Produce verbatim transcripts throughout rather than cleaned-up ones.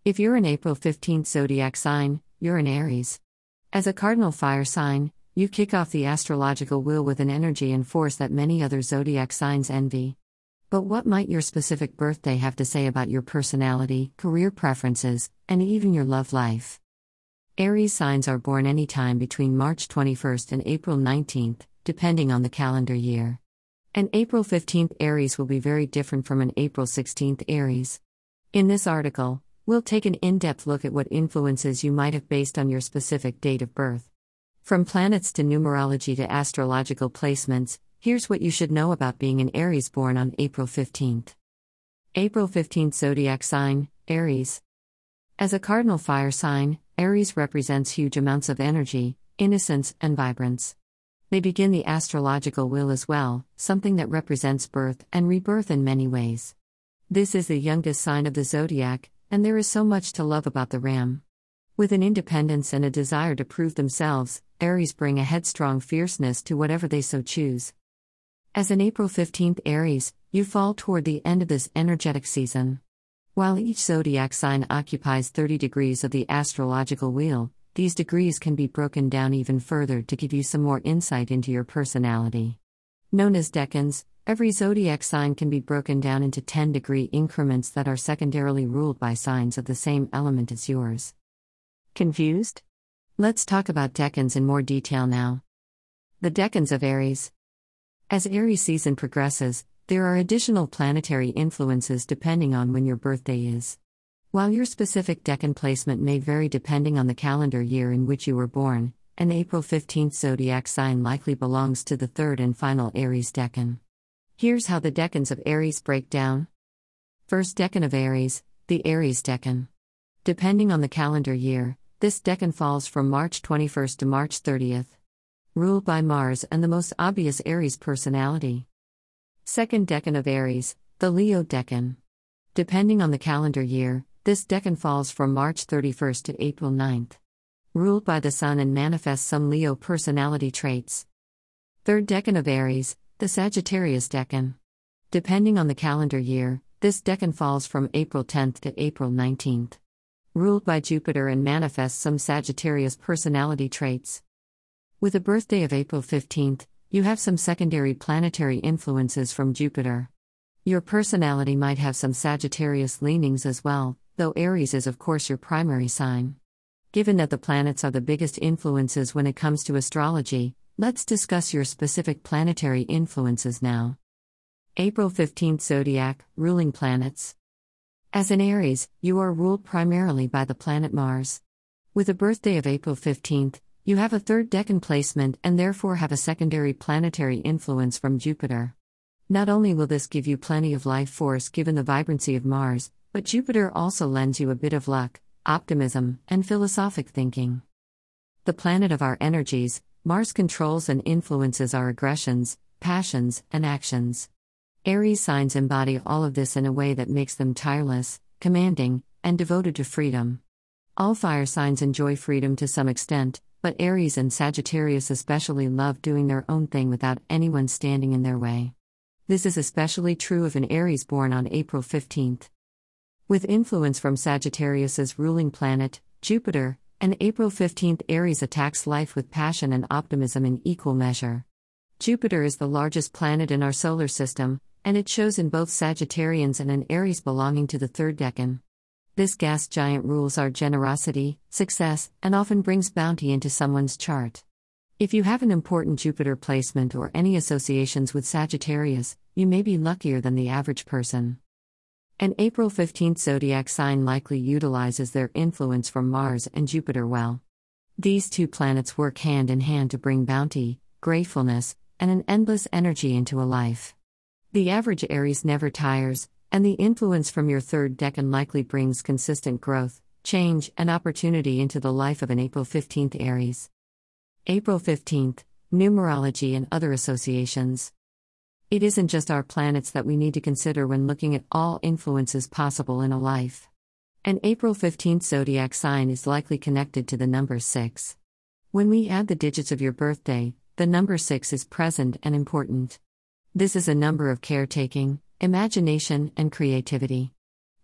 If you're an April fifteenth zodiac sign, you're an Aries. As a cardinal fire sign, you kick off the astrological wheel with an energy and force that many other zodiac signs envy. But what might your specific birthday have to say about your personality, career preferences, and even your love life? Aries signs are born anytime between March twenty-first and April nineteenth, depending on the calendar year. An April fifteenth Aries will be very different from an April sixteenth Aries. In this article, we'll take an in-depth look at what influences you might have based on your specific date of birth. From planets to numerology to astrological placements, here's what you should know about being an Aries born on April fifteenth. April fifteenth zodiac sign, Aries. As a cardinal fire sign, Aries represents huge amounts of energy, innocence, and vibrance. They begin the astrological wheel as well, something that represents birth and rebirth in many ways. This is the youngest sign of the zodiac, and there is so much to love about the ram. With an independence and a desire to prove themselves, Aries bring a headstrong fierceness to whatever they so choose. As an April fifteenth Aries, you fall toward the end of this energetic season. While each zodiac sign occupies thirty degrees of the astrological wheel, these degrees can be broken down even further to give you some more insight into your personality. Known as decans, every zodiac sign can be broken down into ten-degree increments that are secondarily ruled by signs of the same element as yours. Confused? Let's talk about decans in more detail now. The decans of Aries. As Aries season progresses, there are additional planetary influences depending on when your birthday is. While your specific decan placement may vary depending on the calendar year in which you were born, an April fifteenth zodiac sign likely belongs to the third and final Aries decan. Here's how the decans of Aries break down. First decan of Aries, the Aries decan. Depending on the calendar year, this decan falls from March twenty-first to March thirtieth. Ruled by Mars and the most obvious Aries personality. Second decan of Aries, the Leo decan. Depending on the calendar year, this decan falls from March thirty-first to April ninth. Ruled by the Sun and manifests some Leo personality traits. Third decan of Aries, the Sagittarius decan. Depending on the calendar year, this decan falls from April tenth to April nineteenth. Ruled by Jupiter and manifests some Sagittarius personality traits. With a birthday of April fifteenth, you have some secondary planetary influences from Jupiter. Your personality might have some Sagittarius leanings as well, though Aries is of course your primary sign. Given that the planets are the biggest influences when it comes to astrology, let's discuss your specific planetary influences now. April fifteenth zodiac, ruling planets. As an Aries, you are ruled primarily by the planet Mars. With a birthday of April fifteenth, you have a third decan placement and therefore have a secondary planetary influence from Jupiter. Not only will this give you plenty of life force given the vibrancy of Mars, but Jupiter also lends you a bit of luck, optimism, and philosophic thinking. The planet of our energies, Mars controls and influences our aggressions, passions, and actions. Aries signs embody all of this in a way that makes them tireless, commanding, and devoted to freedom. All fire signs enjoy freedom to some extent, but Aries and Sagittarius especially love doing their own thing without anyone standing in their way. This is especially true of an Aries born on April fifteenth. With influence from Sagittarius's ruling planet, Jupiter, an April fifteenth Aries attacks life with passion and optimism in equal measure. Jupiter is the largest planet in our solar system, and it shows in both Sagittarians and an Aries belonging to the third decan. This gas giant rules our generosity, success, and often brings bounty into someone's chart. If you have an important Jupiter placement or any associations with Sagittarius, you may be luckier than the average person. An April fifteenth zodiac sign likely utilizes their influence from Mars and Jupiter well. These two planets work hand in hand to bring bounty, gratefulness, and an endless energy into a life. The average Aries never tires, and the influence from your third decan likely brings consistent growth, change, and opportunity into the life of an April fifteenth Aries. April fifteenth, numerology and other associations. It isn't just our planets that we need to consider when looking at all influences possible in a life. An April fifteenth zodiac sign is likely connected to the number six. When we add the digits of your birthday, the number six is present and important. This is a number of caretaking, imagination, and creativity.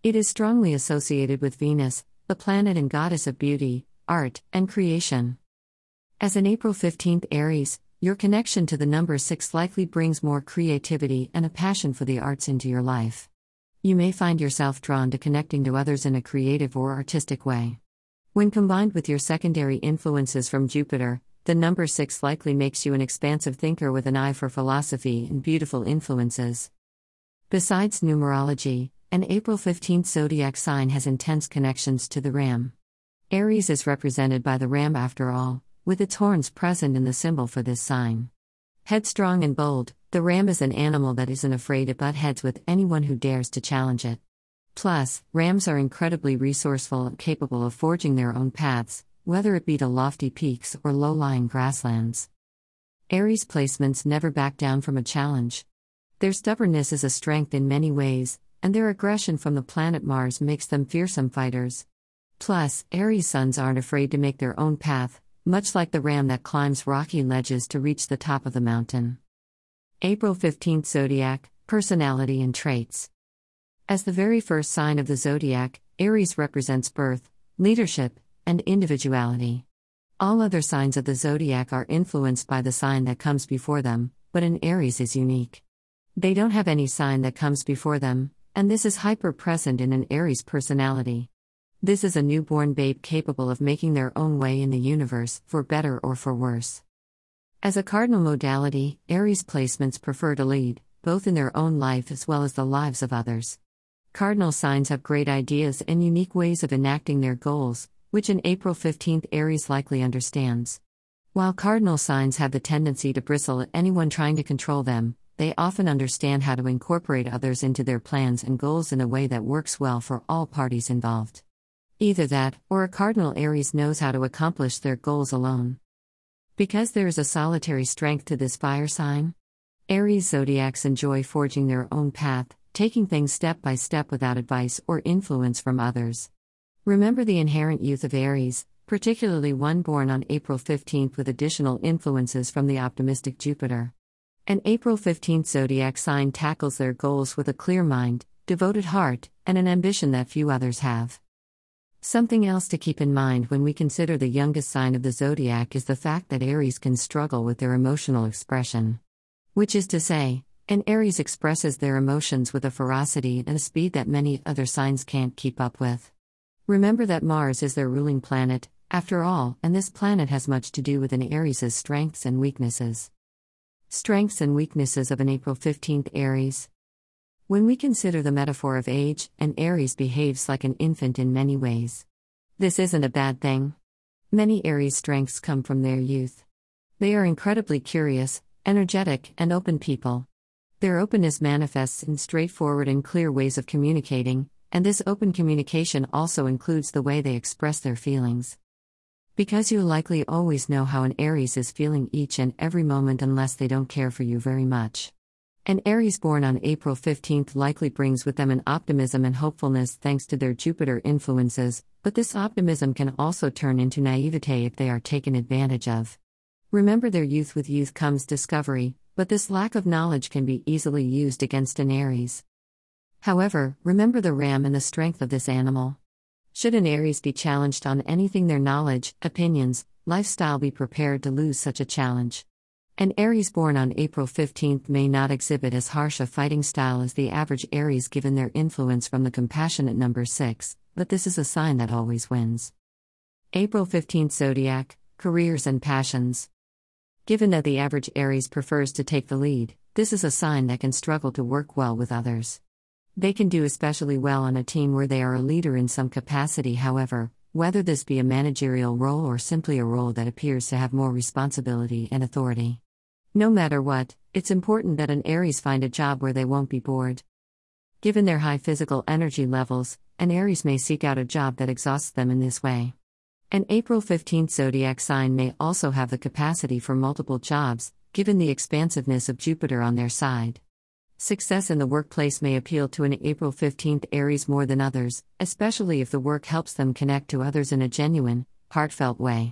It is strongly associated with Venus, the planet and goddess of beauty, art, and creation. As an April fifteenth Aries, your connection to the number six likely brings more creativity and a passion for the arts into your life. You may find yourself drawn to connecting to others in a creative or artistic way. When combined with your secondary influences from Jupiter, the number six likely makes you an expansive thinker with an eye for philosophy and beautiful influences. Besides numerology, an April fifteenth zodiac sign has intense connections to the ram. Aries is represented by the ram after all, with its horns present in the symbol for this sign. Headstrong and bold, the ram is an animal that isn't afraid to butt heads with anyone who dares to challenge it. Plus, rams are incredibly resourceful and capable of forging their own paths, whether it be to lofty peaks or low-lying grasslands. Aries placements never back down from a challenge. Their stubbornness is a strength in many ways, and their aggression from the planet Mars makes them fearsome fighters. Plus, Aries suns aren't afraid to make their own path, much like the ram that climbs rocky ledges to reach the top of the mountain. April fifteenth Zodiac, Personality and Traits. As the very first sign of the zodiac, Aries represents birth, leadership, and individuality. All other signs of the zodiac are influenced by the sign that comes before them, but an Aries is unique. They don't have any sign that comes before them, and this is hyper-present in an Aries personality. This is a newborn babe capable of making their own way in the universe, for better or for worse. As a cardinal modality, Aries placements prefer to lead, both in their own life as well as the lives of others. Cardinal signs have great ideas and unique ways of enacting their goals, which an April fifteenth Aries likely understands. While cardinal signs have the tendency to bristle at anyone trying to control them, they often understand how to incorporate others into their plans and goals in a way that works well for all parties involved. Either that, or a cardinal Aries knows how to accomplish their goals alone. Because there is a solitary strength to this fire sign, Aries zodiacs enjoy forging their own path, taking things step by step without advice or influence from others. Remember the inherent youth of Aries, particularly one born on April fifteenth with additional influences from the optimistic Jupiter. An April fifteenth zodiac sign tackles their goals with a clear mind, devoted heart, and an ambition that few others have. Something else to keep in mind when we consider the youngest sign of the zodiac is the fact that Aries can struggle with their emotional expression. Which is to say, an Aries expresses their emotions with a ferocity and a speed that many other signs can't keep up with. Remember that Mars is their ruling planet, after all, and this planet has much to do with an Aries' strengths and weaknesses. Strengths and weaknesses of an April fifteenth Aries. When we consider the metaphor of age, an Aries behaves like an infant in many ways. This isn't a bad thing. Many Aries' strengths come from their youth. They are incredibly curious, energetic, and open people. Their openness manifests in straightforward and clear ways of communicating, and this open communication also includes the way they express their feelings. Because you likely always know how an Aries is feeling each and every moment unless they don't care for you very much. An Aries born on April fifteenth likely brings with them an optimism and hopefulness thanks to their Jupiter influences, but this optimism can also turn into naivete if they are taken advantage of. Remember, their youth with youth comes discovery, but this lack of knowledge can be easily used against an Aries. However, remember the ram and the strength of this animal. Should an Aries be challenged on anything, their knowledge, opinions, lifestyle, be prepared to lose such a challenge. An Aries born on April fifteenth may not exhibit as harsh a fighting style as the average Aries given their influence from the compassionate number six, but this is a sign that always wins. April fifteenth Zodiac, Careers and Passions. Given that the average Aries prefers to take the lead, this is a sign that can struggle to work well with others. They can do especially well on a team where they are a leader in some capacity, however, whether this be a managerial role or simply a role that appears to have more responsibility and authority. No matter what, it's important that an Aries find a job where they won't be bored. Given their high physical energy levels, an Aries may seek out a job that exhausts them in this way. An April fifteenth zodiac sign may also have the capacity for multiple jobs, given the expansiveness of Jupiter on their side. Success in the workplace may appeal to an April fifteenth Aries more than others, especially if the work helps them connect to others in a genuine, heartfelt way.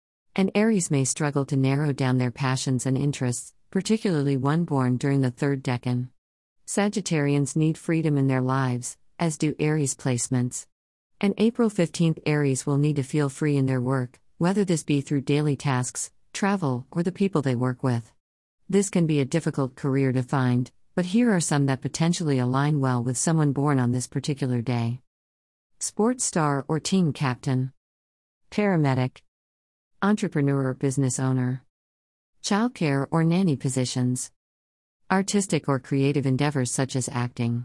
An Aries may struggle to narrow down their passions and interests, particularly one born during the third decan. Sagittarians need freedom in their lives, as do Aries placements. An April fifteenth Aries will need to feel free in their work, whether this be through daily tasks, travel, or the people they work with. This can be a difficult career to find, but here are some that potentially align well with someone born on this particular day. Sports star or team captain. Paramedic. Entrepreneur or business owner. Childcare or nanny positions. Artistic or creative endeavors such as acting.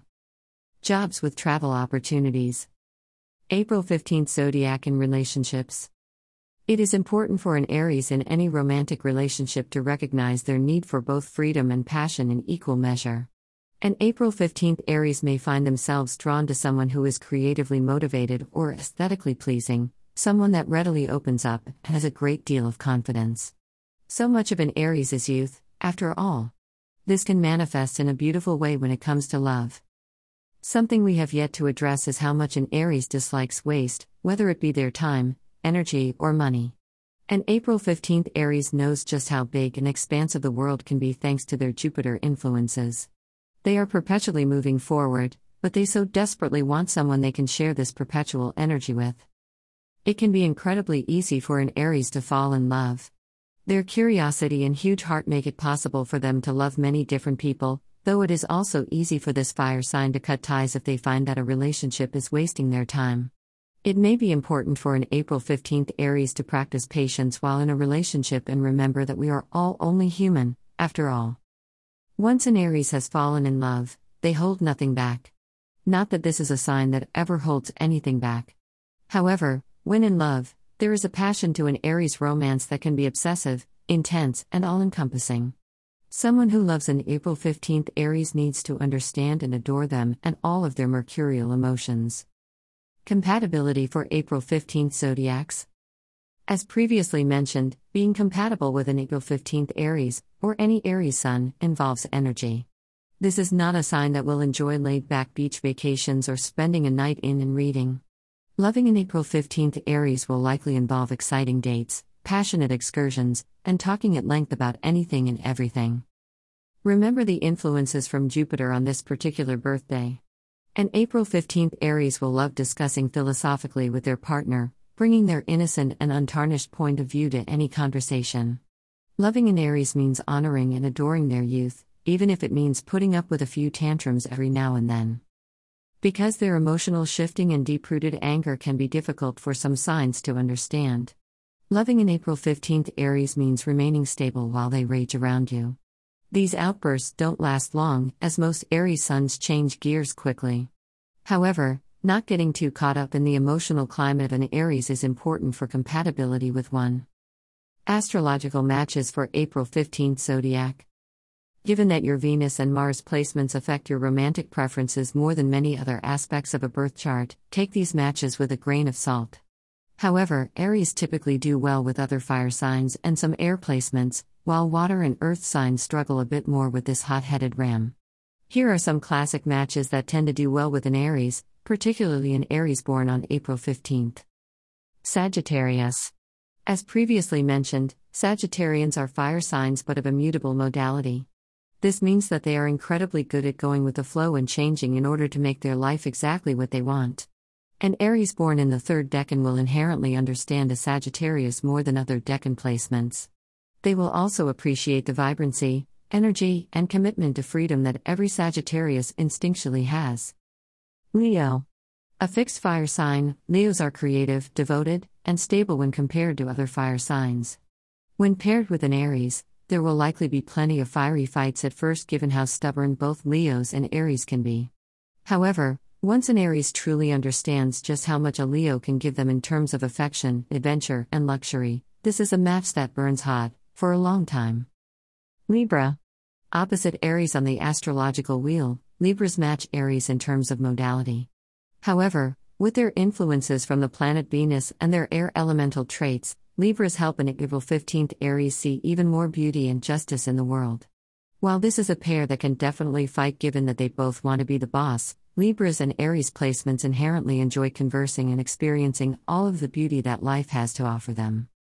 Jobs with travel opportunities. April fifteenth Zodiac in relationships. It is important for an Aries in any romantic relationship to recognize their need for both freedom and passion in equal measure. An April fifteenth Aries may find themselves drawn to someone who is creatively motivated or aesthetically pleasing, someone that readily opens up and has a great deal of confidence. So much of an Aries is youth, after all. This can manifest in a beautiful way when it comes to love. Something we have yet to address is how much an Aries dislikes waste, whether it be their time, energy, or money. An April fifteenth Aries knows just how big and expansive the world can be thanks to their Jupiter influences. They are perpetually moving forward, but they so desperately want someone they can share this perpetual energy with. It can be incredibly easy for an Aries to fall in love. Their curiosity and huge heart make it possible for them to love many different people, though it is also easy for this fire sign to cut ties if they find that a relationship is wasting their time. It may be important for an April fifteenth Aries to practice patience while in a relationship and remember that we are all only human, after all. Once an Aries has fallen in love, they hold nothing back. Not that this is a sign that ever holds anything back. However, when in love, there is a passion to an Aries romance that can be obsessive, intense, and all-encompassing. Someone who loves an April fifteenth Aries needs to understand and adore them and all of their mercurial emotions. Compatibility for April fifteenth Zodiacs. As previously mentioned, being compatible with an April fifteenth Aries, or any Aries sun, involves energy. This is not a sign that will enjoy laid-back beach vacations or spending a night in and reading. Loving an April fifteenth Aries will likely involve exciting dates, passionate excursions, and talking at length about anything and everything. Remember the influences from Jupiter on this particular birthday. An April fifteenth Aries will love discussing philosophically with their partner, bringing their innocent and untarnished point of view to any conversation. Loving an Aries means honoring and adoring their youth, even if it means putting up with a few tantrums every now and then. Because their emotional shifting and deep-rooted anger can be difficult for some signs to understand. Loving an April fifteenth Aries means remaining stable while they rage around you. These outbursts don't last long, as most Aries suns change gears quickly. However, not getting too caught up in the emotional climate of an Aries is important for compatibility with one. Astrological matches for April fifteenth Zodiac. Given that your Venus and Mars placements affect your romantic preferences more than many other aspects of a birth chart, take these matches with a grain of salt. However, Aries typically do well with other fire signs and some air placements, while water and earth signs struggle a bit more with this hot-headed ram. Here are some classic matches that tend to do well with an Aries, particularly an Aries born on April fifteenth. Sagittarius. As previously mentioned, Sagittarians are fire signs but of immutable modality. This means that they are incredibly good at going with the flow and changing in order to make their life exactly what they want. An Aries born in the third decan will inherently understand a Sagittarius more than other decan placements. They will also appreciate the vibrancy, energy, and commitment to freedom that every Sagittarius instinctually has. Leo. A fixed fire sign, Leos are creative, devoted, and stable when compared to other fire signs. When paired with an Aries, there will likely be plenty of fiery fights at first given how stubborn both Leos and Aries can be. However, once an Aries truly understands just how much a Leo can give them in terms of affection, adventure, and luxury, this is a match that burns hot, for a long time. Libra. Opposite Aries on the astrological wheel, Libras match Aries in terms of modality. However, with their influences from the planet Venus and their air elemental traits, Libras help an April fifteenth Aries see even more beauty and justice in the world. While this is a pair that can definitely fight given that they both want to be the boss, Libras and Aries placements inherently enjoy conversing and experiencing all of the beauty that life has to offer them.